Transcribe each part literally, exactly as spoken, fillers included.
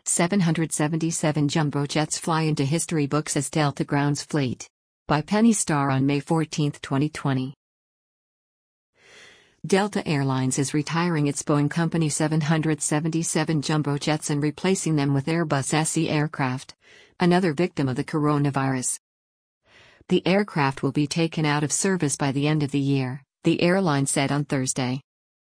seven hundred seventy-seven jumbo jets fly into history books as Delta grounds fleet. By Penny Starr on May fourteenth, twenty twenty. Delta Air Lines is retiring its Boeing Company seven hundred seventy-seven jumbo jets and replacing them with Airbus S E aircraft, another victim of the coronavirus. The aircraft will be taken out of service by the end of the year, the airline said on Thursday.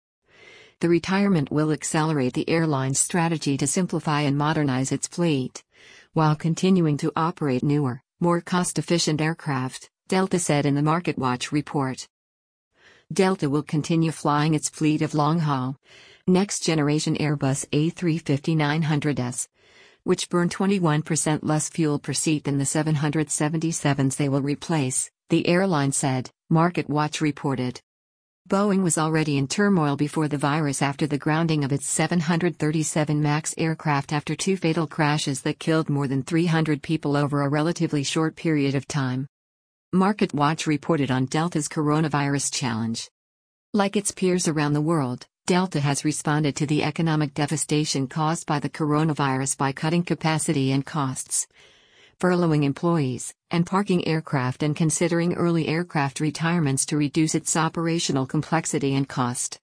The retirement will accelerate the airline's strategy to simplify and modernize its fleet, while continuing to operate newer, more cost-efficient aircraft, Delta said in the MarketWatch report. Delta will continue flying its fleet of long-haul, next-generation Airbus A three fifty nine hundred S, which burn twenty-one percent less fuel per seat than the seven hundred seventy-sevens they will replace, the airline said, MarketWatch reported. Boeing was already in turmoil before the virus after the grounding of its seven hundred thirty-seven MAX aircraft after two fatal crashes that killed more than three hundred people over a relatively short period of time. MarketWatch reported on Delta's coronavirus challenge. Like its peers around the world, Delta has responded to the economic devastation caused by the coronavirus by cutting capacity and costs, furloughing employees, and parking aircraft and considering early aircraft retirements to reduce its operational complexity and cost.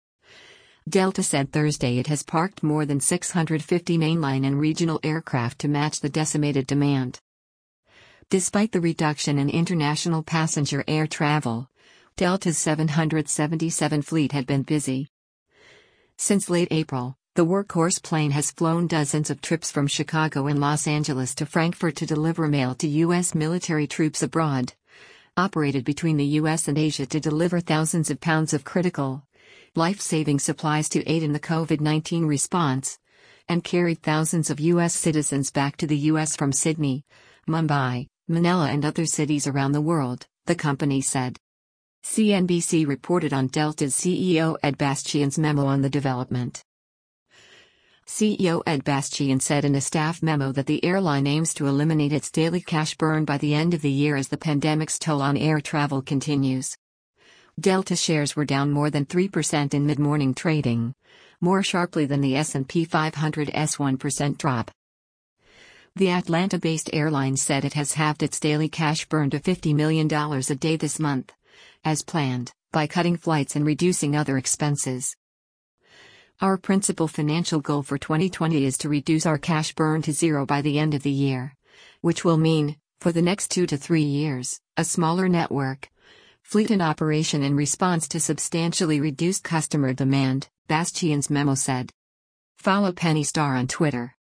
Delta said Thursday it has parked more than six hundred fifty mainline and regional aircraft to match the decimated demand. Despite the reduction in international passenger air travel, Delta's seven hundred seventy-seven fleet had been busy. Since late April, the workhorse plane has flown dozens of trips from Chicago and Los Angeles to Frankfurt to deliver mail to U S military troops abroad, operated between the U S and Asia to deliver thousands of pounds of critical, life-saving supplies to aid in the COVID nineteen response, and carried thousands of U S citizens back to the U S from Sydney, Mumbai, Manila and other cities around the world, the company said. C N B C reported on Delta's C E O Ed Bastian's memo on the development. C E O Ed Bastian said in a staff memo that the airline aims to eliminate its daily cash burn by the end of the year as the pandemic's toll on air travel continues. Delta shares were down more than three percent in mid-morning trading, more sharply than the S and P five hundred's one percent drop. The Atlanta-based airline said it has halved its daily cash burn to fifty million dollars a day this month, as planned, by cutting flights and reducing other expenses. Our principal financial goal for twenty twenty is to reduce our cash burn to zero by the end of the year, which will mean, for the next two to three years, a smaller network, fleet in operation in response to substantially reduced customer demand, Bastian's memo said. Follow Penny Starr on Twitter.